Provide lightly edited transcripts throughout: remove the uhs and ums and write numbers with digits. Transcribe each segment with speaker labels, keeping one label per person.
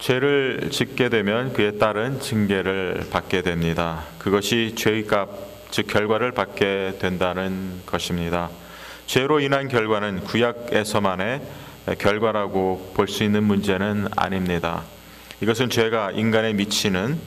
Speaker 1: 죄를 짓게 되면 그에 따른 징계를 받게 됩니다. 그것이 죄의 값, 즉 결과를 받게 된다는 것입니다. 죄로 인한 결과는 구약에서만의 결과라고 볼 수 있는 문제는 아닙니다. 이것은 죄가 인간에 미치는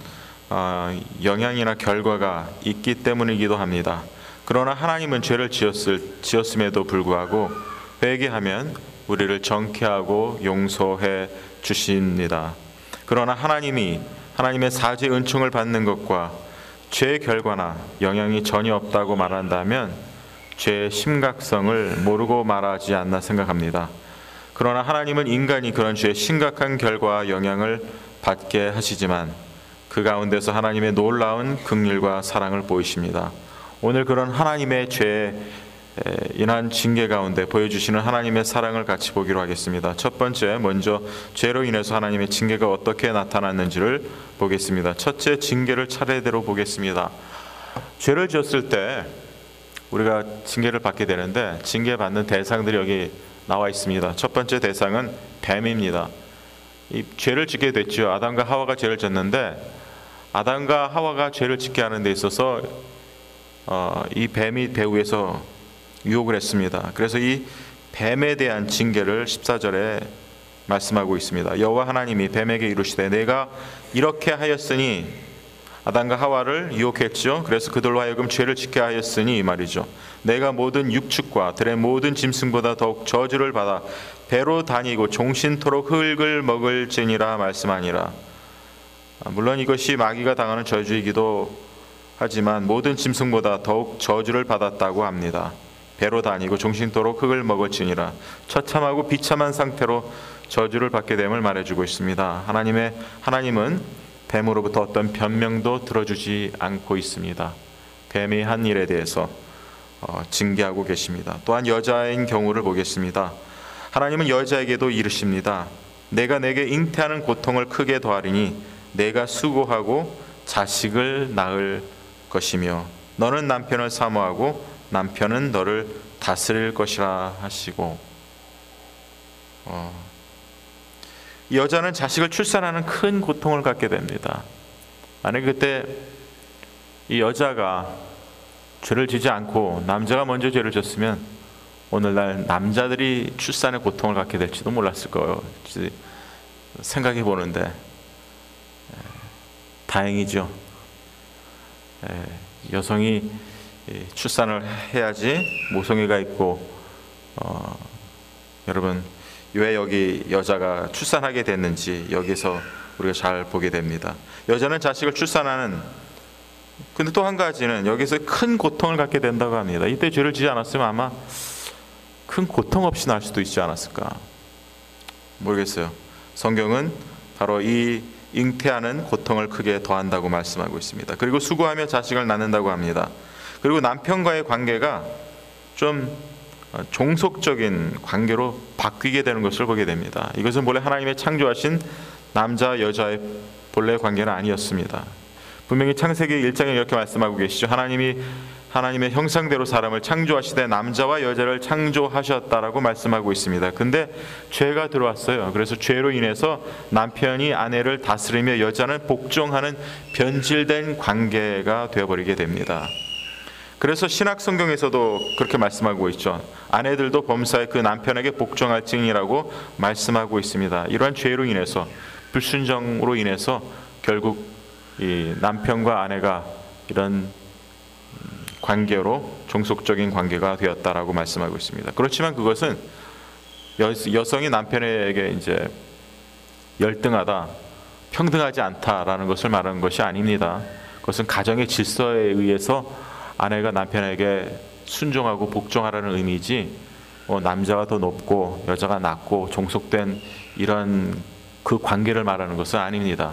Speaker 1: 영향이나 결과가 있기 때문이기도 합니다. 그러나 하나님은 죄를 지었음에도 불구하고 회개하면 우리를 정케하고 용서해 주십니다. 그러나 하나님의 사죄 은총을 받는 것과 죄의 결과나 영향이 전혀 없다고 말한다면 죄의 심각성을 모르고 말하지 않나 생각합니다. 그러나 하나님은 인간이 그런 죄의 심각한 결과와 영향을 받게 하시지만 그 가운데서 하나님의 놀라운 긍휼과 사랑을 보이십니다. 오늘 그런 하나님의 죄에 인한 징계 가운데 보여주시는 하나님의 사랑을 같이 보기로 하겠습니다. 첫 번째, 먼저 죄로 인해서 하나님의 징계가 어떻게 나타났는지를 보겠습니다. 첫째, 징계를 차례대로 보겠습니다. 죄를 지었을 때 우리가 징계를 받게 되는데 징계받는 대상들이 여기 나와 있습니다. 첫 번째 대상은 뱀입니다. 이 죄를 짓게 됐죠. 아담과 하와가 죄를 졌는데 아담과 하와가 죄를 짓게 하는 데 있어서 이 뱀이 배후에서 유혹을 했습니다. 그래서 이 뱀에 대한 징계를 14절에 말씀하고 있습니다. 여호와 하나님이 뱀에게 이르시되 내가 이렇게 하였으니 아담과 하와를 유혹했죠. 그래서 그들로 하여금 죄를 짓게 하였으니 이 말이죠. 내가 모든 육축과 들의 모든 짐승보다 더욱 저주를 받아 배로 다니고 종신토록 흙을 먹을지니라 말씀하니라. 물론 이것이 마귀가 당하는 저주이기도 하지만 모든 짐승보다 더욱 저주를 받았다고 합니다. 배로 다니고 종신토록 흙을 먹을지니라. 처참하고 비참한 상태로 저주를 받게 됨을 말해주고 있습니다. 하나님은 뱀으로부터 어떤 변명도 들어주지 않고 있습니다. 뱀이 한 일에 대해서 징계하고 계십니다. 또한 여자인 경우를 보겠습니다. 하나님은 여자에게도 이르십니다. 내가 내게 잉태하는 고통을 크게 더하리니 내가 수고하고 자식을 낳을 것이며 너는 남편을 사모하고 남편은 너를 다스릴 것이라 하시고 여자는 자식을 출산하는 큰 고통을 갖게 됩니다. 만약 그때 이 여자가 죄를 지지 않고 남자가 먼저 죄를 졌으면 오늘날 남자들이 출산의 고통을 갖게 될지도 몰랐을 거예요. 생각해 보는데 다행이죠. 여성이 출산을 해야지 모성애가 있고 여러분 왜 여기 여자가 출산하게 됐는지 여기서 우리가 잘 보게 됩니다. 여자는 자식을 출산하는 근데 또 한 가지는 여기서 큰 고통을 갖게 된다고 합니다. 이때 죄를 지지 않았으면 아마 큰 고통 없이 날 수도 있지 않았을까 모르겠어요. 성경은 바로 이 잉태하는 고통을 크게 더한다고 말씀하고 있습니다. 그리고 수고하며 자식을 낳는다고 합니다. 그리고 남편과의 관계가 좀 종속적인 관계로 바뀌게 되는 것을 보게 됩니다. 이것은 본래 하나님의 창조하신 남자 여자의 본래의 관계는 아니었습니다. 분명히 창세기 1장에 이렇게 말씀하고 계시죠. 하나님의 형상대로 사람을 창조하시되 남자와 여자를 창조하셨다라고 말씀하고 있습니다. 근데 죄가 들어왔어요. 그래서 죄로 인해서 남편이 아내를 다스리며 여자는 복종하는 변질된 관계가 되어버리게 됩니다. 그래서 신약 성경에서도 그렇게 말씀하고 있죠. 아내들도 범사에 그 남편에게 복종할지니라고 말씀하고 있습니다. 이러한 죄로 인해서 불순종으로 인해서 결국 이 남편과 아내가 이런 관계로 종속적인 관계가 되었다라고 말씀하고 있습니다. 그렇지만 그것은 여성이 남편에게 이제 열등하다, 평등하지 않다라는 것을 말하는 것이 아닙니다. 그것은 가정의 질서에 의해서 아내가 남편에게 순종하고 복종하라는 의미지 남자가 더 높고 여자가 낮고 종속된 이런 그 관계를 말하는 것은 아닙니다.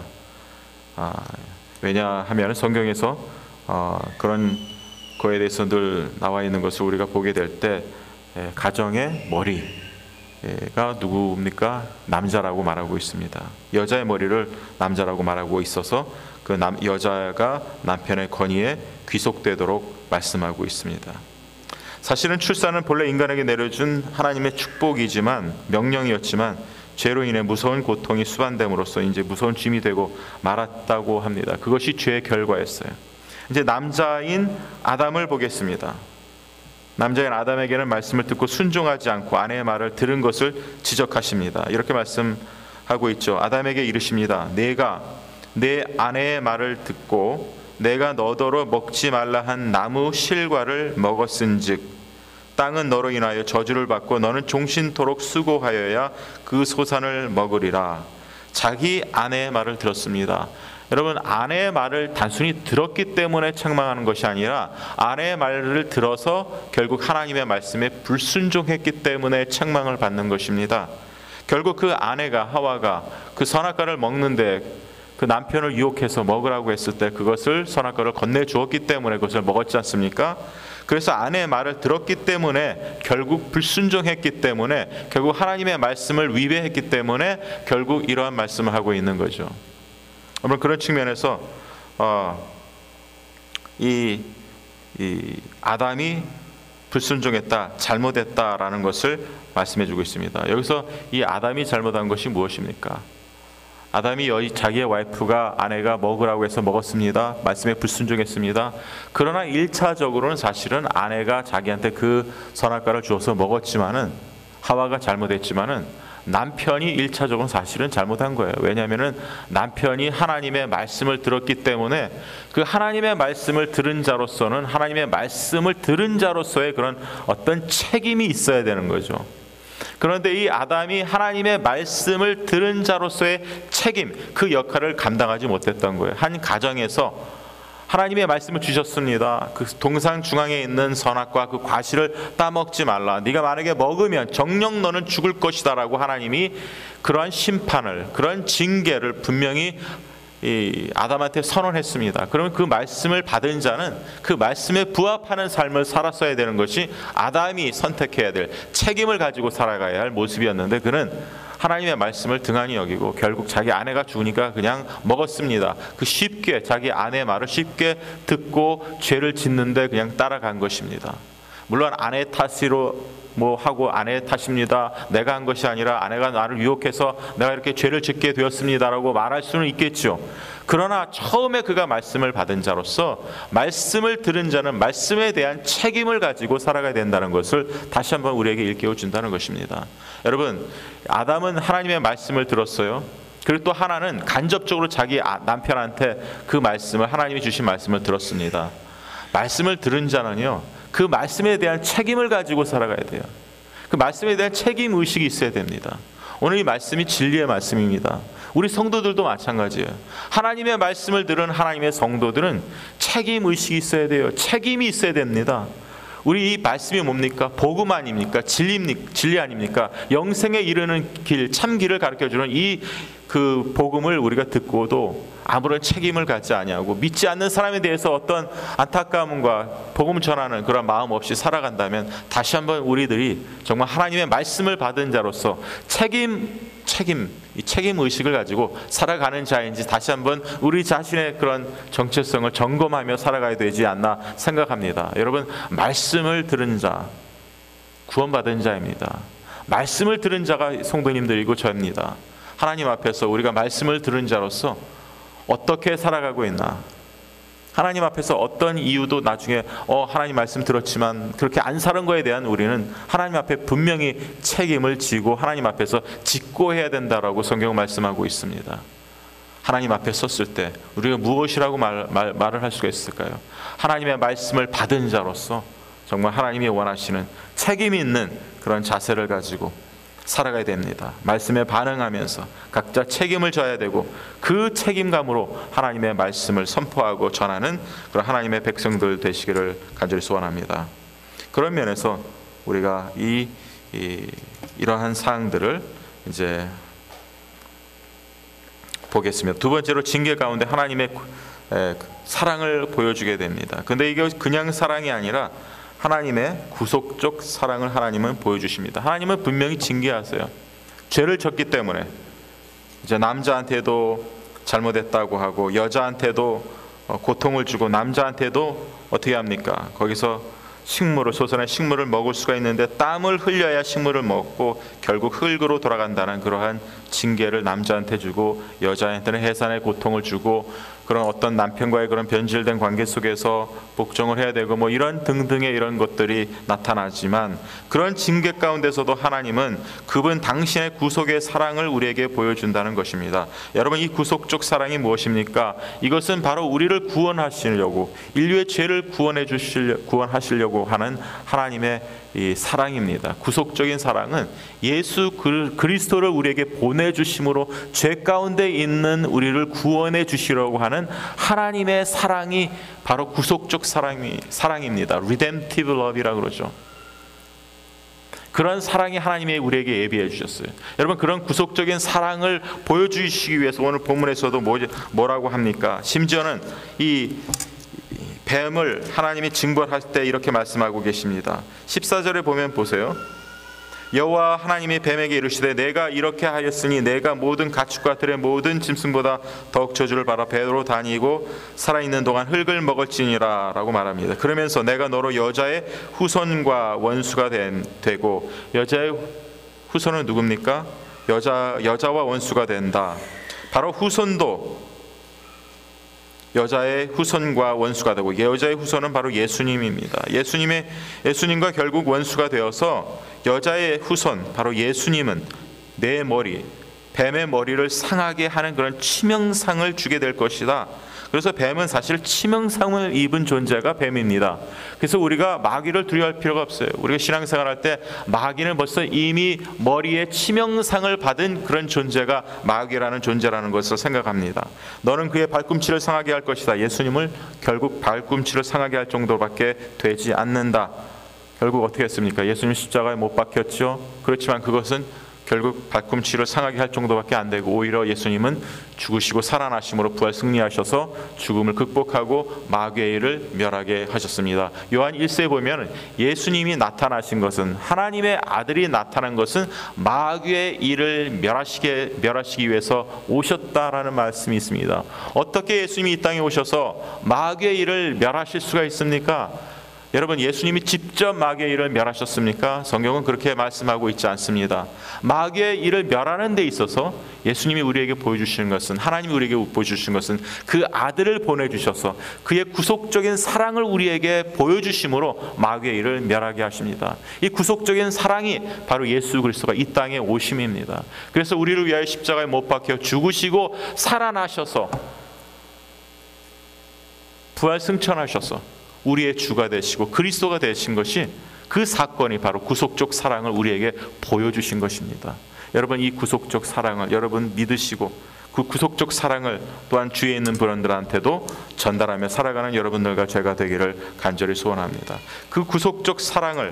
Speaker 1: 왜냐하면 성경에서 그런 거에 대해서 늘 나와 있는 것을 우리가 보게 될 때 가정의 머리가 누구입니까? 남자라고 말하고 있습니다. 여자의 머리를 남자라고 말하고 있어서 그 여자가 남편의 권위에 귀속되도록 말씀하고 있습니다. 사실은 출산은 본래 인간에게 내려준 하나님의 축복이지만 명령이었지만 죄로 인해 무서운 고통이 수반됨으로써 이제 무서운 짐이 되고 말았다고 합니다. 그것이 죄의 결과였어요. 이제 남자인 아담을 보겠습니다. 남자인 아담에게는 말씀을 듣고 순종하지 않고 아내의 말을 들은 것을 지적하십니다. 이렇게 말씀하고 있죠. 아담에게 이르십니다. 내가 내 아내의 말을 듣고 내가 너더러 먹지 말라 한 나무 실과를 먹었은즉 땅은 너로 인하여 저주를 받고 너는 종신토록 수고하여야 그 소산을 먹으리라. 자기 아내의 말을 들었습니다. 여러분, 아내의 말을 단순히 들었기 때문에 책망하는 것이 아니라 아내의 말을 들어서 결국 하나님의 말씀에 불순종했기 때문에 책망을 받는 것입니다. 결국 그 아내가, 하와가 그 선악과를 먹는데 그 남편을 유혹해서 먹으라고 했을 때 그것을 선악과를 건네주었기 때문에 그것을 먹었지 않습니까? 그래서 아내의 말을 들었기 때문에 결국 불순종했기 때문에 결국 하나님의 말씀을 위배했기 때문에 결국 이러한 말씀을 하고 있는 거죠. 여러분, 그런 측면에서 이 아담이 불순종했다, 잘못했다라는 것을 말씀해주고 있습니다. 여기서 이 아담이 잘못한 것이 무엇입니까? 아담이 자기의 와이프가, 아내가 먹으라고 해서 먹었습니다. 말씀에 불순종했습니다. 그러나 1차적으로는 사실은 아내가 자기한테 그 선악과를 주어서 먹었지만은, 하와가 잘못했지만은 남편이 1차적으로 사실은 잘못한 거예요. 왜냐하면은 남편이 하나님의 말씀을 들었기 때문에 그 하나님의 말씀을 들은 자로서는 하나님의 말씀을 들은 자로서의 그런 어떤 책임이 있어야 되는 거죠. 그런데 이 아담이 하나님의 말씀을 들은 자로서의 책임, 그 역할을 감당하지 못했던 거예요. 한 가정에서 하나님의 말씀을 주셨습니다. 그 동상 중앙에 있는 선악과 그 과실을 따먹지 말라. 네가 만약에 먹으면 정녕 너는 죽을 것이다라고 하나님이 그러한 심판을, 그런 징계를 분명히 이 아담한테 선언했습니다. 그러면 그 말씀을 받은 자는 그 말씀에 부합하는 삶을 살았어야 되는 것이 아담이 선택해야 될 책임을 가지고 살아가야 할 모습이었는데, 그는 하나님의 말씀을 등한히 여기고 결국 자기 아내가 죽으니까 그냥 먹었습니다. 그 쉽게 자기 아내의 말을 쉽게 듣고 죄를 짓는데 그냥 따라간 것입니다. 물론 아내 탓으로 하고 아내의 탓입니다, 내가 한 것이 아니라 아내가 나를 유혹해서 내가 이렇게 죄를 짓게 되었습니다라고 말할 수는 있겠죠. 그러나 처음에 그가 말씀을 받은 자로서 말씀을 들은 자는 말씀에 대한 책임을 가지고 살아가야 된다는 것을 다시 한번 우리에게 일깨워 준다는 것입니다. 여러분, 아담은 하나님의 말씀을 들었어요. 그리고 또 하나는 간접적으로 자기 남편한테 그 말씀을, 하나님이 주신 말씀을 들었습니다. 말씀을 들은 자는요, 그 말씀에 대한 책임을 가지고 살아가야 돼요. 그 말씀에 대한 책임 의식이 있어야 됩니다. 오늘 이 말씀이 진리의 말씀입니다. 우리 성도들도 마찬가지예요. 하나님의 말씀을 들은 하나님의 성도들은 책임 의식이 있어야 돼요. 책임이 있어야 됩니다. 우리 이 말씀이 뭡니까? 복음 아닙니까? 진리 아닙니까? 영생에 이르는 길, 참 길을 가르쳐주는 그 복음을 우리가 듣고도 아무런 책임을 갖지 아니하고 믿지 않는 사람에 대해서 어떤 안타까움과 복음 전하는 그런 마음 없이 살아간다면 다시 한번 우리들이 정말 하나님의 말씀을 받은 자로서 이 책임 의식을 가지고 살아가는 자인지 다시 한번 우리 자신의 그런 정체성을 점검하며 살아가야 되지 않나 생각합니다. 여러분, 말씀을 들은 자, 구원받은 자입니다. 말씀을 들은 자가 성도님들이고 저입니다. 하나님 앞에서 우리가 말씀을 들은 자로서 어떻게 살아가고 있나, 하나님 앞에서 어떤 이유도 나중에 하나님 말씀 들었지만 그렇게 안 사는 거에 대한 우리는 하나님 앞에 분명히 책임을 지고 하나님 앞에서 직고해야 된다라고 성경 말씀하고 있습니다. 하나님 앞에 섰을 때 우리가 무엇이라고 말을 할 수가 있을까요? 하나님의 말씀을 받은 자로서 정말 하나님이 원하시는 책임이 있는 그런 자세를 가지고 살아가야 됩니다. 말씀에 반응하면서 각자 책임을 져야 되고 그 책임감으로 하나님의 말씀을 선포하고 전하는 그런 하나님의 백성들 되시기를 간절히 소원합니다. 그런 면에서 우리가 이러한 사항들을 이제 보겠습니다. 두 번째로 징계 가운데 하나님의 사랑을 보여주게 됩니다. 근데 이게 그냥 사랑이 아니라 하나님의 구속적 사랑을 하나님은 보여주십니다. 하나님은 분명히 징계하세요. 죄를 졌기 때문에 이제 남자한테도 잘못했다고 하고 여자한테도 고통을 주고 남자한테도 어떻게 합니까? 거기서 식물을, 소선의 식물을 먹을 수가 있는데 땀을 흘려야 식물을 먹고 결국 흙으로 돌아간다는 그러한 징계를 남자한테 주고 여자한테는 해산의 고통을 주고 그런 어떤 남편과의 그런 변질된 관계 속에서 복종을 해야 되고 뭐 이런 등등의 이런 것들이 나타나지만, 그런 징계 가운데서도 하나님은 그분 당신의 구속의 사랑을 우리에게 보여준다는 것입니다. 여러분, 이 구속적 사랑이 무엇입니까? 이것은 바로 우리를 구원하시려고, 인류의 죄를 구원하시려고 하는 하나님의 이 사랑입니다. 구속적인 사랑은 예수 그리스도를 우리에게 보내주심으로 죄 가운데 있는 우리를 구원해 주시려고 하는 하나님의 사랑이 바로 구속적 사랑입니다. Redemptive love이라고 그러죠. 그런 사랑이 하나님이 우리에게 예비해 주셨어요. 여러분, 그런 구속적인 사랑을 보여주시기 위해서 오늘 본문에서도 뭐라고 합니까? 심지어는 이 뱀을 하나님이 징벌할 때 이렇게 말씀하고 계십니다. 14절에 보면 보세요. 여호와 하나님이 뱀에게 이르시되 내가 이렇게 하였으니 내가 모든 가축과 들의 모든 짐승보다 더욱 저주를 받아 배로 다니고 살아있는 동안 흙을 먹을지니라 라고 말합니다. 그러면서 내가 너로 여자의 후손과 원수가 되고, 여자의 후손은 누굽니까? 여자와 원수가 된다. 바로 후손도 여자의 후손과 원수가 되고, 여자의 후손은 바로 예수님입니다. 예수님과 결국 원수가 되어서 여자의 후손, 바로 예수님은 내 머리, 뱀의 머리를 상하게 하는 그런 치명상을 주게 될 것이다. 그래서 뱀은 사실 치명상을 입은 존재가 뱀입니다. 그래서 우리가 마귀를 두려워할 필요가 없어요. 우리가 신앙생활할 때 마귀는 벌써 이미 머리에 치명상을 받은 그런 존재가 마귀라는 존재라는 것을 생각합니다. 너는 그의 발꿈치를 상하게 할 것이다. 예수님을 결국 발꿈치를 상하게 할 정도밖에 되지 않는다. 결국 어떻게 했습니까? 예수님 십자가에 못 박혔죠. 그렇지만 그것은 결국 발꿈치를 상하게 할 정도밖에 안 되고, 오히려 예수님은 죽으시고 살아나심으로 부활 승리하셔서 죽음을 극복하고 마귀의 일을 멸하게 하셨습니다. 요한 1세에 보면 예수님이 나타나신 것은, 하나님의 아들이 나타난 것은 마귀의 일을 멸하시기 위해서 오셨다라는 말씀이 있습니다. 어떻게 예수님이 이 땅에 오셔서 마귀의 일을 멸하실 수가 있습니까? 여러분, 예수님이 직접 마귀의 일을 멸하셨습니까? 성경은 그렇게 말씀하고 있지 않습니다. 마귀의 일을 멸하는 데 있어서 예수님이 우리에게 보여주시는 것은, 하나님이 우리에게 보여주신 것은 그 아들을 보내주셔서 그의 구속적인 사랑을 우리에게 보여주심으로 마귀의 일을 멸하게 하십니다. 이 구속적인 사랑이 바로 예수 그리스도가 이 땅에 오심입니다. 그래서 우리를 위하여 십자가에 못 박혀 죽으시고 살아나셔서 부활 승천하셔서 우리의 주가 되시고 그리스도가 되신 것이, 그 사건이 바로 구속적 사랑을 우리에게 보여주신 것입니다. 여러분, 이 구속적 사랑을 여러분 믿으시고 그 구속적 사랑을 또한 주위에 있는 분들한테도 전달하며 살아가는 여러분들과 제가 되기를 간절히 소원합니다. 그 구속적 사랑을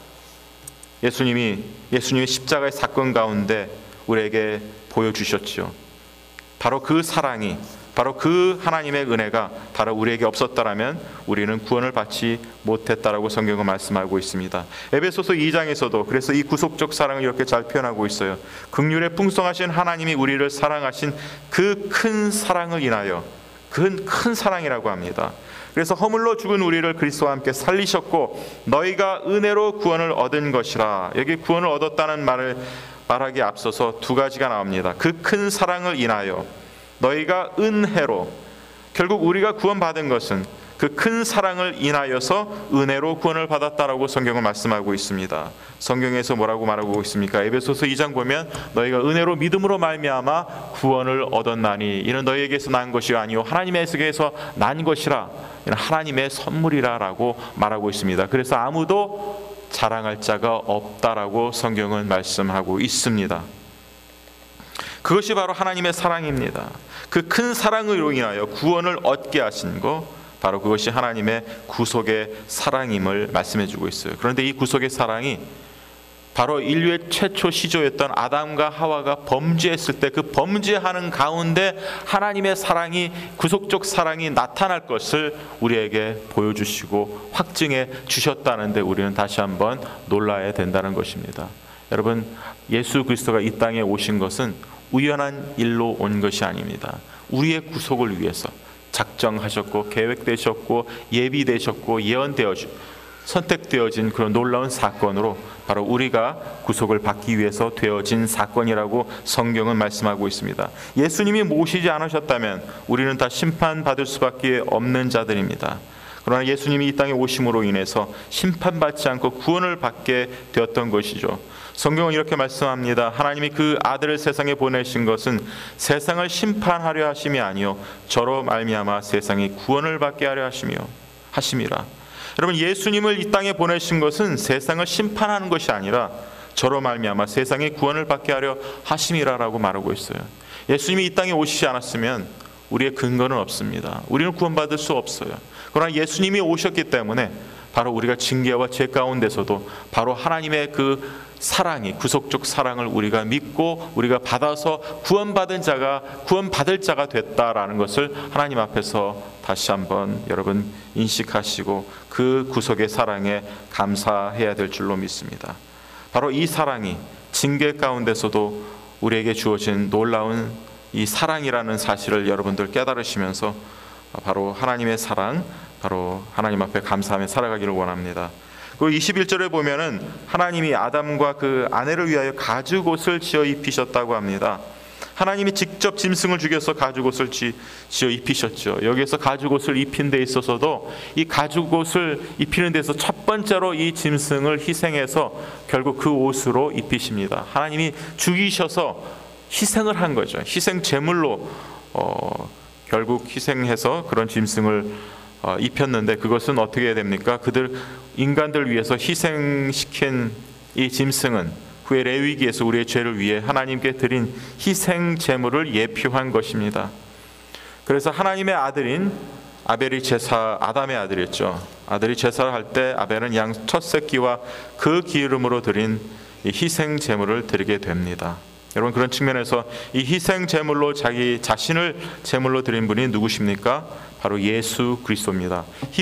Speaker 1: 예수님의 십자가의 사건 가운데 우리에게 보여주셨죠. 바로 그 사랑이, 바로 그 하나님의 은혜가 바로 우리에게 없었다라면 우리는 구원을 받지 못했다라고 성경은 말씀하고 있습니다. 에베소서 2장에서도 그래서 이 구속적 사랑을 이렇게 잘 표현하고 있어요. 긍휼에 풍성하신 하나님이 우리를 사랑하신 그 큰 사랑을 인하여, 큰 사랑이라고 합니다. 그래서 허물로 죽은 우리를 그리스도와 함께 살리셨고 너희가 은혜로 구원을 얻은 것이라. 여기 구원을 얻었다는 말을 말하기에 앞서서 두 가지가 나옵니다. 그 큰 사랑을 인하여, 너희가 은혜로, 결국 우리가 구원받은 것은 그 큰 사랑을 인하여서 은혜로 구원을 받았다라고 성경은 말씀하고 있습니다. 성경에서 뭐라고 말하고 있습니까? 에베소서 2장 보면 너희가 은혜로 믿음으로 말미암아 구원을 얻었나니 이는 너희에게서 난 것이 아니요 하나님에게서 난 것이라, 이는 하나님의 선물이라라고 말하고 있습니다. 그래서 아무도 자랑할 자가 없다라고 성경은 말씀하고 있습니다. 그것이 바로 하나님의 사랑입니다. 그 큰 사랑으로 인하여 구원을 얻게 하신 것, 바로 그것이 하나님의 구속의 사랑임을 말씀해 주고 있어요. 그런데 이 구속의 사랑이 바로 인류의 최초 시조였던 아담과 하와가 범죄했을 때 그 범죄하는 가운데 하나님의 사랑이, 구속적 사랑이 나타날 것을 우리에게 보여주시고 확증해 주셨다는데 우리는 다시 한번 놀라야 된다는 것입니다. 여러분, 예수 그리스도가 이 땅에 오신 것은 우연한 일로 온 것이 아닙니다. 우리의 구속을 위해서 작정하셨고 계획되셨고 예비되셨고 예언되어 선택되어진 그런 놀라운 사건으로 바로 우리가 구속을 받기 위해서 되어진 사건이라고 성경은 말씀하고 있습니다. 예수님이 모시지 않으셨다면 우리는 다 심판받을 수밖에 없는 자들입니다. 그러나 예수님이 이 땅에 오심으로 인해서 심판받지 않고 구원을 받게 되었던 것이죠. 성경은 이렇게 말씀합니다. 하나님이 그 아들을 세상에 보내신 것은 세상을 심판하려 하심이 아니요 저로 말미암아 세상이 구원을 받게 하려 하심이라. 여러분, 예수님을 이 땅에 보내신 것은 세상을 심판하는 것이 아니라 저로 말미암아 세상이 구원을 받게 하려 하심이라라고 말하고 있어요. 예수님이 이 땅에 오시지 않았으면 우리의 근거는 없습니다. 우리는 구원받을 수 없어요. 그러나 예수님이 오셨기 때문에 바로 우리가 징계와 죄 가운데서도 바로 하나님의 그 사랑이, 구속적 사랑을 우리가 믿고 우리가 받아서 구원받을 자가 됐다라는 것을 하나님 앞에서 다시 한번 여러분 인식하시고 그 구속의 사랑에 감사해야 될 줄로 믿습니다. 바로 이 사랑이 징계 가운데서도 우리에게 주어진 놀라운 이 사랑이라는 사실을 여러분들 깨달으시면서 바로 하나님의 사랑, 바로 하나님 앞에 감사하며 살아가기를 원합니다. 그 21절에 보면은 하나님이 아담과 그 아내를 위하여 가죽옷을 지어 입히셨다고 합니다. 하나님이 직접 짐승을 죽여서 가죽옷을 지어 입히셨죠. 여기에서 가죽옷을 입힌 데 있어서도 이 가죽옷을 입히는 데서 첫 번째로 이 짐승을 희생해서 결국 그 옷으로 입히십니다. 하나님이 죽이셔서 희생을 한 거죠. 희생 제물로 결국 희생해서 그런 짐승을 입혔는데 그것은 어떻게 됩니까? 인간들 위해서 희생시킨 이 짐승은 후에 레위기에서 우리의 죄를 위해 하나님께 드린 희생 제물을 예표한 것입니다. 그래서 하나님의 아들인 아벨이 아담의 아들이었죠. 아들이 제사를 할 때 아벨은 양 첫 새끼와 그 기름으로 드린 이 희생 제물을 드리게 됩니다. 여러분, 그런 측면에서 이 희생 제물로 자기 자신을 제물로 드린 분이 누구십니까? 바로 예수 그리스도입니다.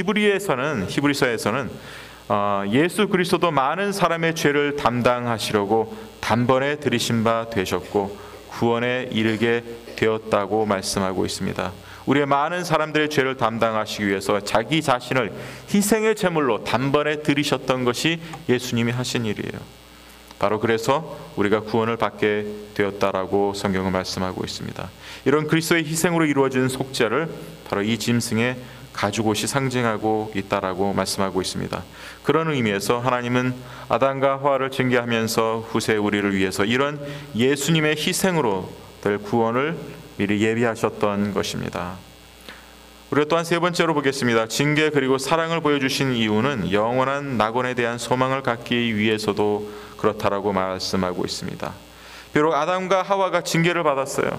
Speaker 1: 히브리서에서는 예수 그리스도도 많은 사람의 죄를 담당하시려고 단번에 들이신 바 되셨고 구원에 이르게 되었다고 말씀하고 있습니다. 우리의 많은 사람들의 죄를 담당하시기 위해서 자기 자신을 희생의 제물로 단번에 들이셨던 것이 예수님이 하신 일이에요. 바로 그래서 우리가 구원을 받게 되었다라고 성경은 말씀하고 있습니다. 이런 그리스도의 희생으로 이루어진 속죄를 바로 이 짐승의 가죽옷이 상징하고 있다라고 말씀하고 있습니다. 그런 의미에서 하나님은 아담과 하와를 징계하면서 후세 우리를 위해서 이런 예수님의 희생으로 될 구원을 미리 예비하셨던 것입니다. 우리가 또한 세 번째로 보겠습니다. 징계 그리고 사랑을 보여주신 이유는 영원한 낙원에 대한 소망을 갖기 위해서도 그렇다라고 말씀하고 있습니다. 비록 아담과 하와가 징계를 받았어요.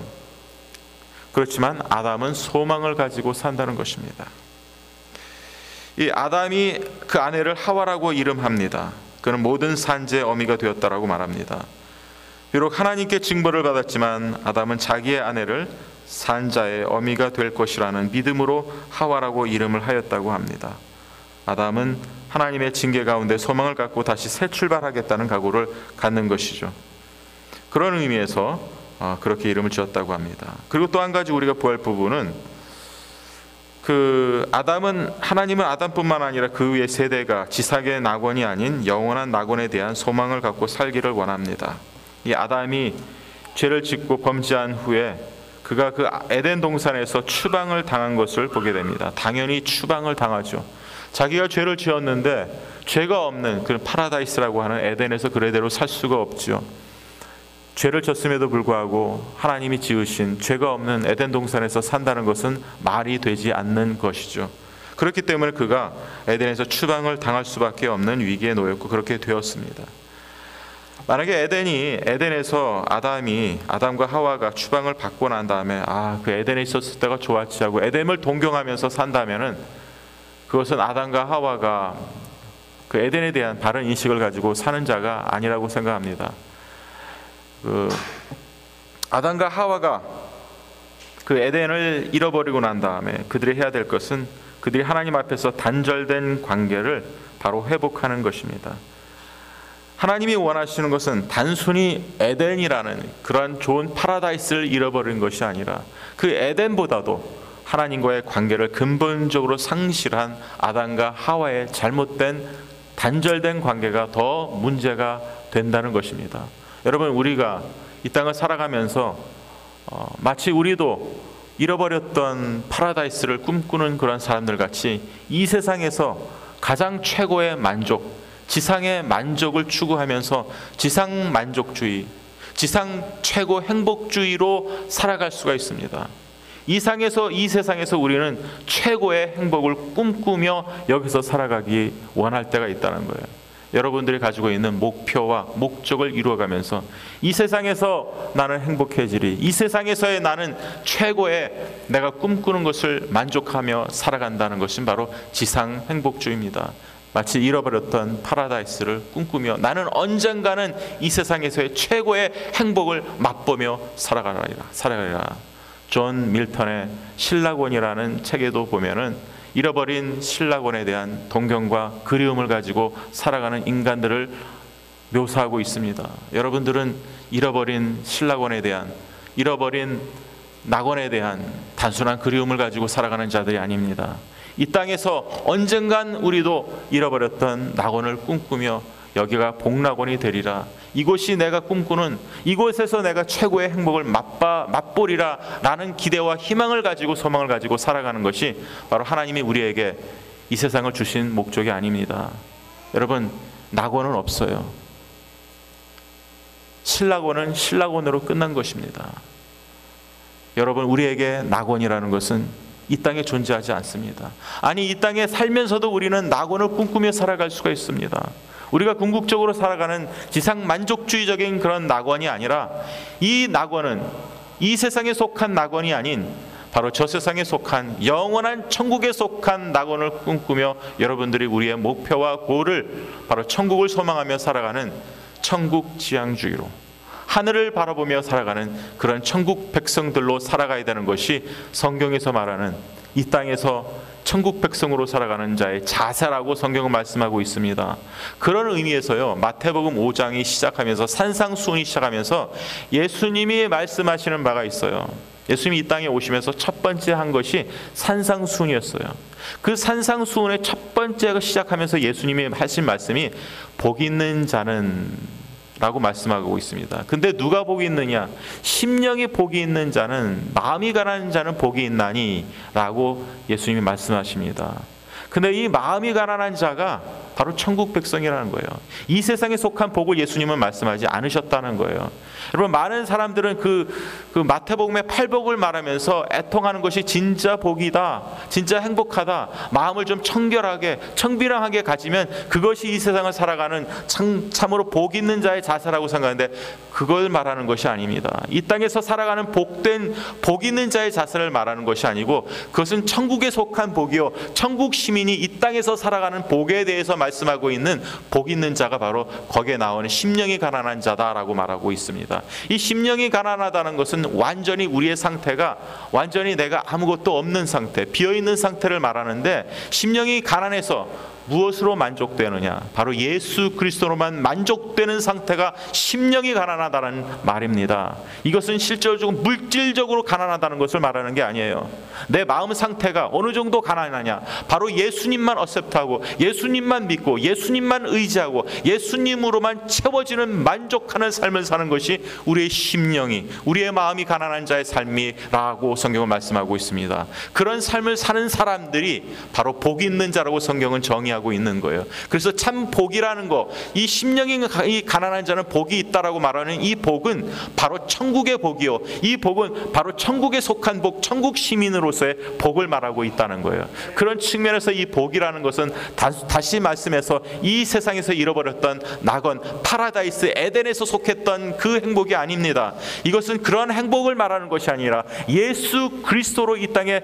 Speaker 1: 그렇지만 아담은 소망을 가지고 산다는 것입니다. 이 아담이 그 아내를 하와라고 이름합니다. 그는 모든 산재의 어미가 되었다라고 말합니다. 비록 하나님께 징벌을 받았지만 아담은 자기의 아내를 산자의 어미가 될 것이라는 믿음으로 하와라고 이름을 하였다고 합니다. 아담은 하나님의 징계 가운데 소망을 갖고 다시 새 출발하겠다는 각오를 갖는 것이죠. 그런 의미에서 그렇게 이름을 지었다고 합니다. 그리고 또 한 가지 우리가 보할 부분은 하나님은 아담뿐만 아니라 그 위의 세대가 지삭의 낙원이 아닌 영원한 낙원에 대한 소망을 갖고 살기를 원합니다. 이 아담이 죄를 짓고 범죄한 후에 그가 그 에덴 동산에서 추방을 당한 것을 보게 됩니다. 당연히 추방을 당하죠. 자기가 죄를 지었는데 죄가 없는 그 파라다이스라고 하는 에덴에서 그대로 살 수가 없죠. 죄를 졌음에도 불구하고 하나님이 지으신 죄가 없는 에덴 동산에서 산다는 것은 말이 되지 않는 것이죠. 그렇기 때문에 그가 에덴에서 추방을 당할 수밖에 없는 위기에 놓였고 그렇게 되었습니다. 만약에 에덴에서 아담과 하와가 추방을 받고 난 다음에 그 에덴에 있었을 때가 좋았지 하고 에덴을 동경하면서 산다면은 그것은 아담과 하와가 그 에덴에 대한 바른 인식을 가지고 사는 자가 아니라고 생각합니다. 아담과 하와가 그 에덴을 잃어버리고 난 다음에 그들이 해야 될 것은 그들이 하나님 앞에서 단절된 관계를 바로 회복하는 것입니다. 하나님이 원하시는 것은 단순히 에덴이라는 그런 좋은 파라다이스를 잃어버린 것이 아니라 그 에덴보다도 하나님과의 관계를 근본적으로 상실한 아담과 하와의 잘못된 단절된 관계가 더 문제가 된다는 것입니다. 여러분, 우리가 이 땅을 살아가면서 마치 우리도 잃어버렸던 파라다이스를 꿈꾸는 그런 사람들 같이 이 세상에서 가장 최고의 만족, 지상의 만족을 추구하면서 지상 만족주의, 지상 최고 행복주의로 살아갈 수가 있습니다. 이 세상에서 우리는 최고의 행복을 꿈꾸며 여기서 살아가기 원할 때가 있다는 거예요. 여러분들이 가지고 있는 목표와 목적을 이루어가면서 이 세상에서 나는 행복해지리, 이 세상에서의 나는 최고의 내가 꿈꾸는 것을 만족하며 살아간다는 것은 바로 지상 행복주의입니다. 마치 잃어버렸던 파라다이스를 꿈꾸며 나는 언젠가는 이 세상에서의 최고의 행복을 맛보며 살아가리라. 존 밀턴의 신라곤이라는 책에도 보면은 잃어버린 신라곤에 대한 동경과 그리움을 가지고 살아가는 인간들을 묘사하고 있습니다. 여러분들은 잃어버린 신라곤에 대한, 잃어버린 낙원에 대한 단순한 그리움을 가지고 살아가는 자들이 아닙니다. 이 땅에서 언젠간 우리도 잃어버렸던 낙원을 꿈꾸며 여기가 복낙원이 되리라, 이곳이 내가 꿈꾸는, 이곳에서 내가 최고의 행복을 맛보리라 라는 기대와 희망을 가지고 소망을 가지고 살아가는 것이 바로 하나님이 우리에게 이 세상을 주신 목적이 아닙니다. 여러분, 낙원은 없어요. 신락원은 신락원으로 끝난 것입니다. 여러분, 우리에게 낙원이라는 것은 이 땅에 존재하지 않습니다. 아니, 이 땅에 살면서도 우리는 낙원을 꿈꾸며 살아갈 수가 있습니다. 우리가 궁극적으로 살아가는 지상 만족주의적인 그런 낙원이 아니라, 이 낙원은 이 세상에 속한 낙원이 아닌 바로 저 세상에 속한 영원한 천국에 속한 낙원을 꿈꾸며 여러분들이 우리의 목표와 골을 바로 천국을 소망하며 살아가는 천국 지향주의로, 하늘을 바라보며 살아가는 그런 천국 백성들로 살아가야 되는 것이 성경에서 말하는 이 땅에서 천국 백성으로 살아가는 자의 자세라고 성경은 말씀하고 있습니다. 그런 의미에서요, 마태복음 5장이 시작하면서 산상수훈이 시작하면서 예수님이 말씀하시는 바가 있어요. 예수님이 이 땅에 오시면서 첫 번째 한 것이 산상수훈이었어요. 그 산상수훈의 첫 번째가 시작하면서 예수님이 하신 말씀이 복 있는 자는 라고 말씀하고 있습니다. 근데 누가 복이 있느냐? 심령이 복이 있는 자는, 마음이 가난한 자는 복이 있나니 라고 예수님이 말씀하십니다. 근데 이 마음이 가난한 자가 바로 천국 백성이라는 거예요. 이 세상에 속한 복을 예수님은 말씀하지 않으셨다는 거예요. 여러분, 많은 사람들은 그 마태복음의 팔복을 말하면서 애통하는 것이 진짜 복이다, 진짜 행복하다, 마음을 좀 청결하게 청비랑하게 가지면 그것이 이 세상을 살아가는 참으로 복 있는 자의 자세라고 생각하는데, 그걸 말하는 것이 아닙니다. 이 땅에서 살아가는 복된 복 있는 자의 자세를 말하는 것이 아니고, 그것은 천국에 속한 복이요, 천국 시민이 이 땅에서 살아가는 복에 대해서 말씀하고 있는 복 있는 자가 바로 거기에 나오는 심령이 가난한 자다라고 말하고 있습니다. 이 심령이 가난하다는 것은 완전히 우리의 상태가 완전히 내가 아무것도 없는 상태, 비어있는 상태를 말하는데, 심령이 가난해서 무엇으로 만족되느냐? 바로 예수 그리스도로만 만족되는 상태가 심령이 가난하다는 말입니다. 이것은 실질적으로 물질적으로 가난하다는 것을 말하는 게 아니에요. 내 마음 상태가 어느 정도 가난하냐? 바로 예수님만 어셉트하고, 예수님만 믿고, 예수님만 의지하고, 예수님으로만 채워지는 만족하는 삶을 사는 것이 우리의 심령이, 우리의 마음이 가난한 자의 삶이라고 성경은 말씀하고 있습니다. 그런 삶을 사는 사람들이 바로 복 있는 자라고 성경은 정의하고 있는 거예요. 그래서 참 복이라는 거, 이 심령이 가난한 자는 복이 있다라고 말하는 이 복은 바로 천국의 복이요, 이 복은 바로 천국에 속한 복, 천국 시민으로서의 복을 말하고 있다는 거예요. 그런 측면에서 이 복이라는 것은 다시 말씀해서 이 세상에서 잃어버렸던 낙원, 파라다이스, 에덴에서 속했던 그 행복이 아닙니다. 이것은 그런 행복을 말하는 것이 아니라 예수 그리스도로 이 땅에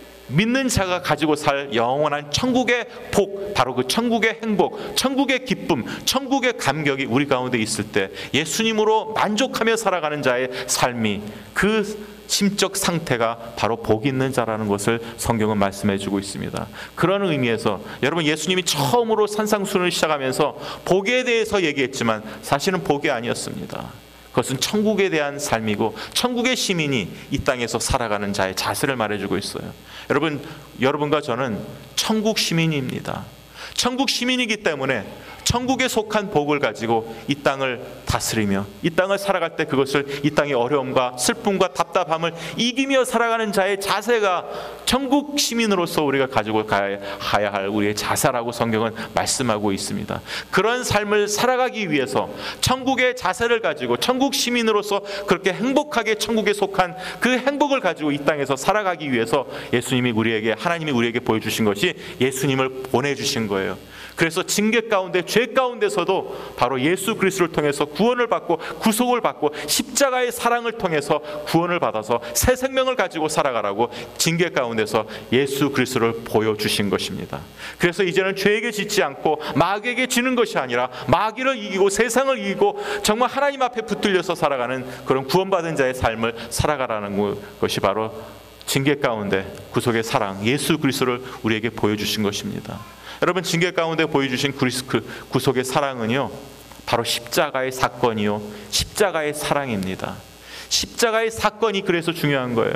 Speaker 1: 믿는 자가 가지고 살 영원한 천국의 복, 바로 그 천국의 행복, 천국의 기쁨, 천국의 감격이 우리 가운데 있을 때 예수님으로 만족하며 살아가는 자의 삶이, 그 심적 상태가 바로 복 있는 자라는 것을 성경은 말씀해 주고 있습니다. 그런 의미에서 여러분, 예수님이 처음으로 산상수훈을 시작하면서 복에 대해서 얘기했지만 사실은 복이 아니었습니다. 그것은 천국에 대한 삶이고, 천국의 시민이 이 땅에서 살아가는 자의 자세를 말해주고 있어요. 여러분과 저는 천국 시민입니다. 천국 시민이기 때문에 천국에 속한 복을 가지고 이 땅을 다스리며 이 땅을 살아갈 때 그것을 이 땅의 어려움과 슬픔과 답답함을 이기며 살아가는 자의 자세가 천국 시민으로서 우리가 가지고 가야 할 우리의 자세라고 성경은 말씀하고 있습니다. 그런 삶을 살아가기 위해서 천국의 자세를 가지고 천국 시민으로서 그렇게 행복하게 천국에 속한 그 행복을 가지고 이 땅에서 살아가기 위해서 하나님이 우리에게 보여주신 것이 예수님을 보내주신 거예요. 그래서 징계 가운데 죄 가운데서도 바로 예수 그리스도를 통해서 구원을 받고 구속을 받고 십자가의 사랑을 통해서 구원을 받아서 새 생명을 가지고 살아가라고 징계 가운데서 예수 그리스도를 보여주신 것입니다. 그래서 이제는 죄에게 짓지 않고 마귀에게 지는 것이 아니라 마귀를 이기고 세상을 이기고 정말 하나님 앞에 붙들려서 살아가는 그런 구원받은 자의 삶을 살아가라는 것이 바로 징계 가운데 구속의 사랑 예수 그리스도를 우리에게 보여주신 것입니다. 여러분, 징계 가운데 보여주신 구속의 사랑은요, 바로 십자가의 사건이요 십자가의 사랑입니다. 십자가의 사건이 그래서 중요한 거예요.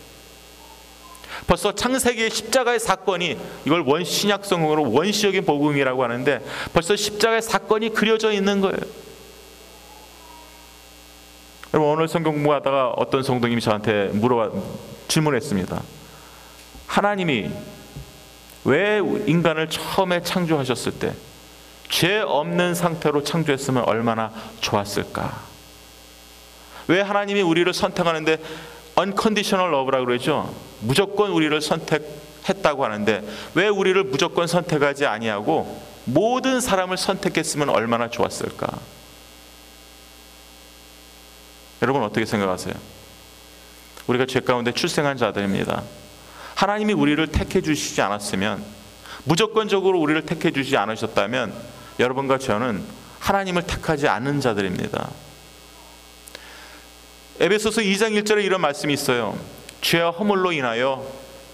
Speaker 1: 벌써 창세기의 십자가의 사건이, 이걸 신약성으로 원시적인 복음이라고 하는데 벌써 십자가의 사건이 그려져 있는 거예요. 여러분, 오늘 성경 공부하다가 어떤 성도님이 저한테 질문했습니다. 하나님이 왜 인간을 처음에 창조하셨을 때 죄 없는 상태로 창조했으면 얼마나 좋았을까? 왜 하나님이 우리를 선택하는데 unconditional love라고 그러죠? 무조건 우리를 선택했다고 하는데 왜 우리를 무조건 선택하지 아니하고 모든 사람을 선택했으면 얼마나 좋았을까? 여러분, 어떻게 생각하세요? 우리가 죄 가운데 출생한 자들입니다. 하나님이 우리를 택해 주시지 않았으면, 무조건적으로 우리를 택해 주시지 않으셨다면 여러분과 저는 하나님을 택하지 않는 자들입니다. 에베소서 2장 1절에 이런 말씀이 있어요. 죄와 허물로 인하여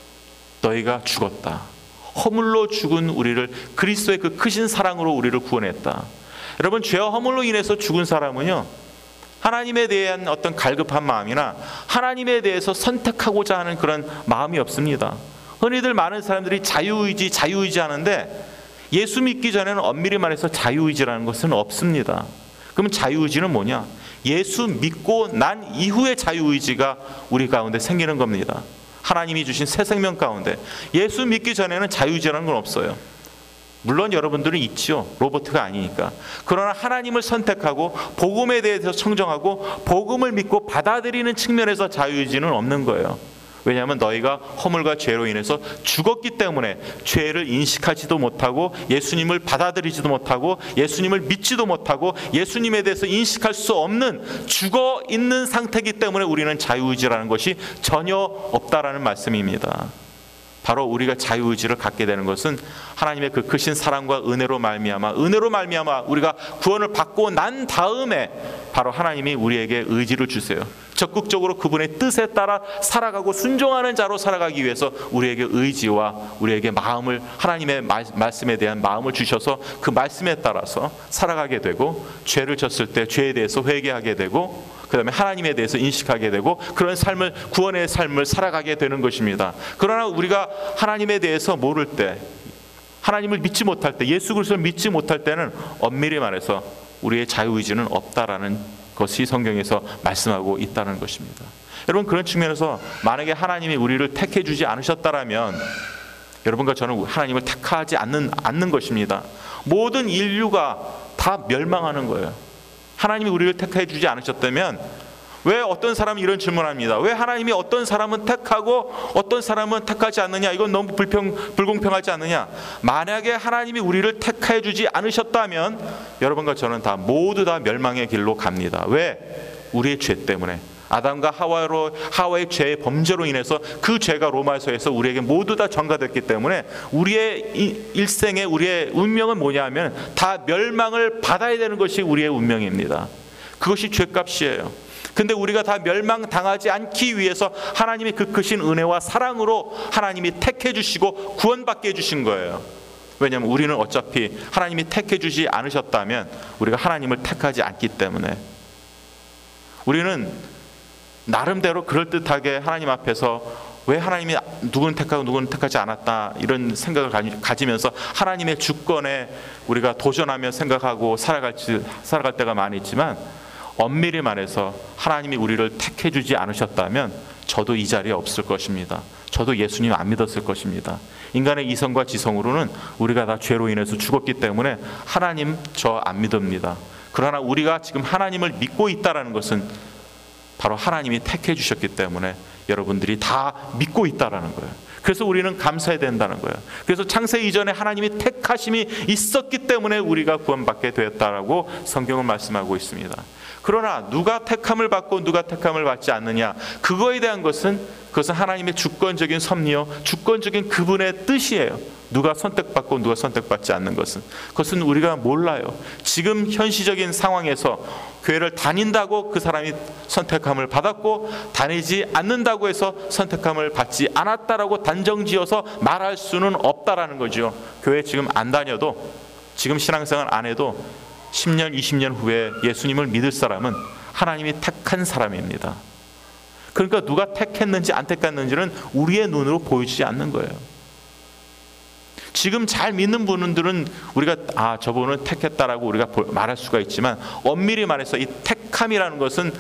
Speaker 1: 너희가 죽었다. 허물로 죽은 우리를 그리스도의 그 크신 사랑으로 우리를 구원했다. 여러분, 죄와 허물로 인해서 죽은 사람은요, 하나님에 대한 어떤 갈급한 마음이나 하나님에 대해서 선택하고자 하는 그런 마음이 없습니다. 흔히들 많은 사람들이 자유의지 하는데 예수 믿기 전에는 엄밀히 말해서 자유의지라는 것은 없습니다. 그러면 자유의지는 뭐냐? 예수 믿고 난 이후의 자유의지가 우리 가운데 생기는 겁니다. 하나님이 주신 새 생명 가운데. 예수 믿기 전에는 자유의지라는 건 없어요. 물론 여러분들은 있죠. 로버트가 아니니까. 그러나 하나님을 선택하고 복음에 대해서 청정하고 복음을 믿고 받아들이는 측면에서 자유의지는 없는 거예요. 왜냐하면 너희가 허물과 죄로 인해서 죽었기 때문에 죄를 인식하지도 못하고 예수님을 받아들이지도 못하고 예수님을 믿지도 못하고 예수님에 대해서 인식할 수 없는 죽어 있는 상태이기 때문에 우리는 자유의지라는 것이 전혀 없다라는 말씀입니다. 바로 우리가 자유의지를 갖게 되는 것은 하나님의 그 크신 사랑과 은혜로 말미암아 우리가 구원을 받고 난 다음에 바로 하나님이 우리에게 의지를 주세요. 적극적으로 그분의 뜻에 따라 살아가고 순종하는 자로 살아가기 위해서 우리에게 의지와 우리에게 마음을, 하나님의 말씀에 대한 마음을 주셔서 그 말씀에 따라서 살아가게 되고, 죄를 졌을 때 죄에 대해서 회개하게 되고, 그 다음에 하나님에 대해서 인식하게 되고, 그런 삶을, 구원의 삶을 살아가게 되는 것입니다. 그러나 우리가 하나님에 대해서 모를 때, 하나님을 믿지 못할 때, 예수 그리스도를 믿지 못할 때는 엄밀히 말해서 우리의 자유의지는 없다라는 것이 성경에서 말씀하고 있다는 것입니다. 여러분, 그런 측면에서 만약에 하나님이 우리를 택해 주지 않으셨다라면 여러분과 저는 하나님을 택하지 않는 것입니다. 모든 인류가 다 멸망하는 거예요. 하나님이 우리를 택해 주지 않으셨다면, 왜 어떤 사람이 이런 질문합니다. 왜 하나님이 어떤 사람은 택하고 어떤 사람은 택하지 않느냐? 이건 너무 불공평하지 않느냐? 만약에 하나님이 우리를 택해 주지 않으셨다면 여러분과 저는 모두 다 멸망의 길로 갑니다. 왜? 우리의 죄 때문에. 아담과 하와의 죄의 범죄로 인해서 그 죄가 로마서에서 우리에게 모두 다 전가됐기 때문에 우리의 일생에 우리의 운명은 뭐냐 하면 다 멸망을 받아야 되는 것이 우리의 운명입니다. 그것이 죄값이에요. 근데 우리가 다 멸망당하지 않기 위해서 하나님의 그 크신 은혜와 사랑으로 하나님이 택해 주시고 구원받게 해주신 거예요. 왜냐하면 우리는 어차피 하나님이 택해 주지 않으셨다면 우리가 하나님을 택하지 않기 때문에 우리는 나름대로 그럴듯하게 하나님 앞에서 왜 하나님이 누구는 택하고 누구는 택하지 않았다 이런 생각을 가지면서 하나님의 주권에 우리가 도전하며 생각하고 살아갈 때가 많이 있지만, 엄밀히 말해서 하나님이 우리를 택해 주지 않으셨다면 저도 이 자리에 없을 것입니다. 저도 예수님 안 믿었을 것입니다. 인간의 이성과 지성으로는 우리가 다 죄로 인해서 죽었기 때문에 하나님 저 안 믿습니다. 그러나 우리가 지금 하나님을 믿고 있다는 것은 바로 하나님이 택해 주셨기 때문에 여러분들이 다 믿고 있다는 거예요. 그래서 우리는 감사해야 된다는 거예요. 그래서 창세 이전에 하나님이 택하심이 있었기 때문에 우리가 구원받게 되었다라고 성경은 말씀하고 있습니다. 그러나 누가 택함을 받고 누가 택함을 받지 않느냐, 그거에 대한 그것은 하나님의 주권적인 섭리요, 주권적인 그분의 뜻이에요. 누가 선택받고 누가 선택받지 않는 그것은 우리가 몰라요. 지금 현시적인 상황에서 교회를 다닌다고 그 사람이 선택함을 받았고, 다니지 않는다고 해서 선택함을 받지 않았다라고 단정지어서 말할 수는 없다라는 거죠. 교회 지금 안 다녀도, 지금 신앙생활 안 해도 10년, 20년 후에 예수님을 믿을 사람은 하나님이 택한 사람입니다. 그러니까 누가 택했는지 안 택했는지는 우리의 눈으로 보이지 않는 거예요. 지금 잘 믿는 분들은 우리가 저분은 택했다라고 우리가 말할 수가 있지만, 엄밀히 말해서 이 택함이라는 것은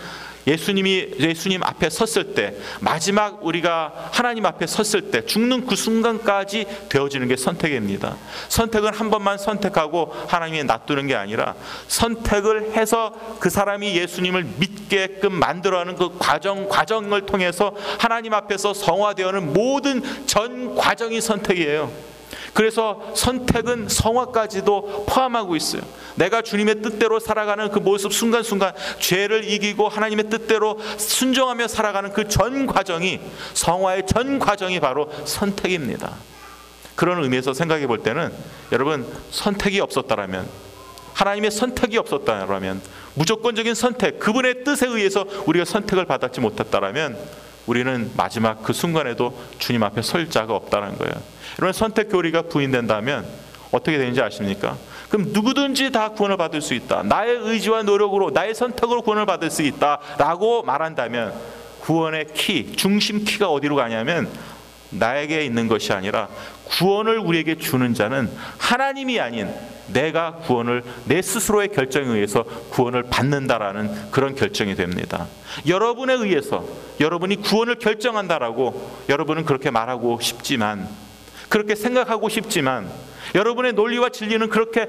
Speaker 1: 예수님 앞에 섰을 때, 마지막 우리가 하나님 앞에 섰을 때 죽는 그 순간까지 되어지는 게 선택입니다. 선택은 한 번만 선택하고 하나님이 놔두는 게 아니라, 선택을 해서 그 사람이 예수님을 믿게끔 만들어가는 그 과정을 통해서 하나님 앞에서 성화되어는 모든 전 과정이 선택이에요. 그래서 선택은 성화까지도 포함하고 있어요. 내가 주님의 뜻대로 살아가는 그 모습, 순간순간 죄를 이기고 하나님의 뜻대로 순종하며 살아가는 그 전 과정이, 성화의 전 과정이 바로 선택입니다. 그런 의미에서 생각해 볼 때는, 여러분, 선택이 없었다라면, 하나님의 선택이 없었다라면, 무조건적인 선택, 그분의 뜻에 의해서 우리가 선택을 받지 못했다라면 우리는 마지막 그 순간에도 주님 앞에 설 자가 없다는 거예요. 여러분, 선택 교리가 부인된다면 어떻게 되는지 아십니까? 그럼 누구든지 다 구원을 받을 수 있다, 나의 의지와 노력으로 나의 선택으로 구원을 받을 수 있다라고 말한다면, 구원의 키, 중심 키가 어디로 가냐면 나에게 있는 것이 아니라, 구원을 우리에게 주는 자는 하나님이 아닌 내가 구원을 내 스스로의 결정에 의해서 구원을 받는다라는 그런 결정이 됩니다. 여러분에 의해서 여러분이 구원을 결정한다라고 여러분은 그렇게 말하고 싶지만, 그렇게 생각하고 싶지만, 여러분의 논리와 진리는 그렇게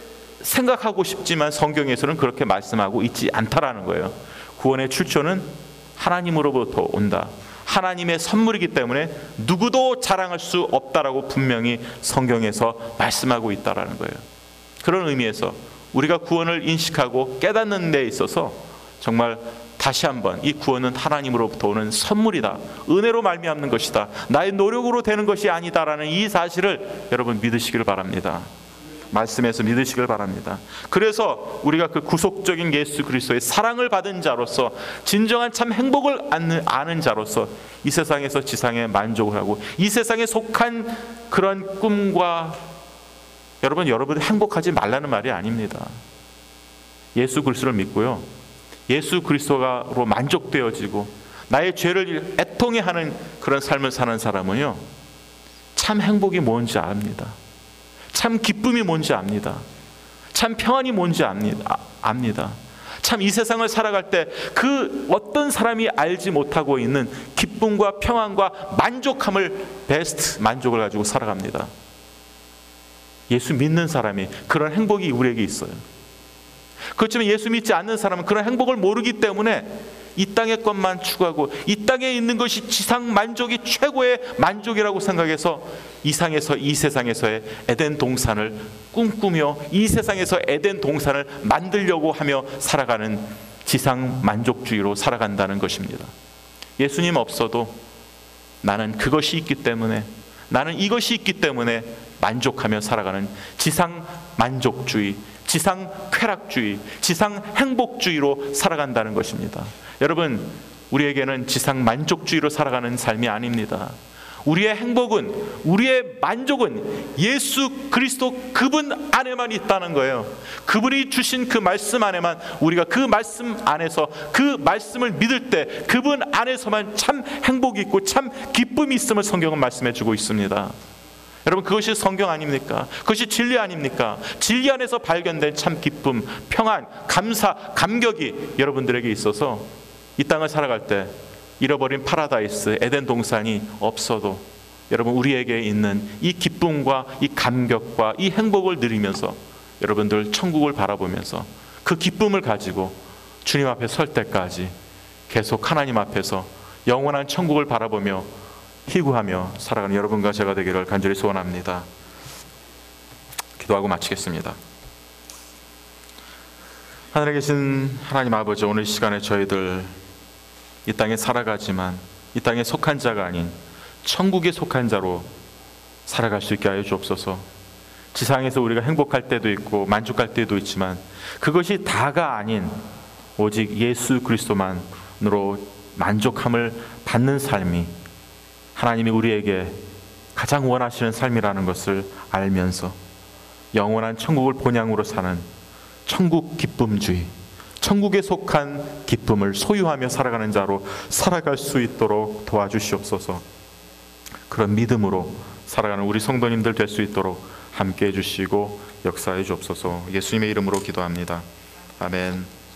Speaker 1: 생각하고 싶지만 성경에서는 그렇게 말씀하고 있지 않다라는 거예요. 구원의 출처는 하나님으로부터 온다, 하나님의 선물이기 때문에 누구도 자랑할 수 없다라고 분명히 성경에서 말씀하고 있다라는 거예요. 그런 의미에서 우리가 구원을 인식하고 깨닫는 데 있어서 정말 다시 한번 이 구원은 하나님으로부터 오는 선물이다, 은혜로 말미암는 것이다, 나의 노력으로 되는 것이 아니다라는 이 사실을 여러분 믿으시길 바랍니다. 말씀에서 믿으시길 바랍니다. 그래서 우리가 그 구속적인 예수 그리스도의 사랑을 받은 자로서, 진정한 참 행복을 아는 자로서 이 세상에서 지상에 만족을 하고, 이 세상에 속한 그런 꿈과, 여러분 행복하지 말라는 말이 아닙니다. 예수 그리스도를 믿고요, 예수 그리스도로 만족되어지고 나의 죄를 애통해 하는 그런 삶을 사는 사람은요, 참 행복이 뭔지 압니다. 참 기쁨이 뭔지 압니다. 참 평안이 뭔지 압니다. 참 이 세상을 살아갈 때 그 어떤 사람이 알지 못하고 있는 기쁨과 평안과 만족함을, 베스트 만족을 가지고 살아갑니다. 예수 믿는 사람이 그런 행복이 우리에게 있어요. 그렇지만 예수 믿지 않는 사람은 그런 행복을 모르기 때문에 이 땅의 것만 추구하고, 이 땅에 있는 것이 지상 만족이 최고의 만족이라고 생각해서 이 세상에서의 에덴 동산을 꿈꾸며 이 세상에서 에덴 동산을 만들려고 하며 살아가는 지상 만족주의로 살아간다는 것입니다. 예수님 없어도 나는 그것이 있기 때문에, 나는 이것이 있기 때문에 만족하며 살아가는 지상 만족주의, 지상 쾌락주의, 지상 행복주의로 살아간다는 것입니다. 여러분, 우리에게는 지상 만족주의로 살아가는 삶이 아닙니다. 우리의 행복은, 우리의 만족은 예수 그리스도 그분 안에만 있다는 거예요. 그분이 주신 그 말씀 안에만, 우리가 그 말씀 안에서 그 말씀을 믿을 때 그분 안에서만 참 행복이 있고 참 기쁨이 있음을 성경은 말씀해 주고 있습니다. 여러분, 그것이 성경 아닙니까? 그것이 진리 아닙니까? 진리 안에서 발견된 참 기쁨, 평안, 감사, 감격이 여러분들에게 있어서 이 땅을 살아갈 때 잃어버린 파라다이스, 에덴 동산이 없어도 여러분, 우리에게 있는 이 기쁨과 이 감격과 이 행복을 누리면서 여러분들 천국을 바라보면서 그 기쁨을 가지고 주님 앞에 설 때까지 계속 하나님 앞에서 영원한 천국을 바라보며 희구하며 살아가는 여러분과 제가 되기를 간절히 소원합니다. 기도하고 마치겠습니다. 하늘에 계신 하나님 아버지, 오늘 시간에 저희들 이 땅에 살아가지만 이 땅에 속한 자가 아닌 천국에 속한 자로 살아갈 수 있게 하여 주옵소서. 지상에서 우리가 행복할 때도 있고 만족할 때도 있지만 그것이 다가 아닌 오직 예수 그리스도만으로 만족함을 받는 삶이 하나님이 우리에게 가장 원하시는 삶이라는 것을 알면서 영원한 천국을 본향으로 사는 천국 기쁨주의, 천국에 속한 기쁨을 소유하며 살아가는 자로 살아갈 수 있도록 도와주시옵소서. 그런 믿음으로 살아가는 우리 성도님들 될 수 있도록 함께해 주시고 역사해 주옵소서. 예수님의 이름으로 기도합니다. 아멘.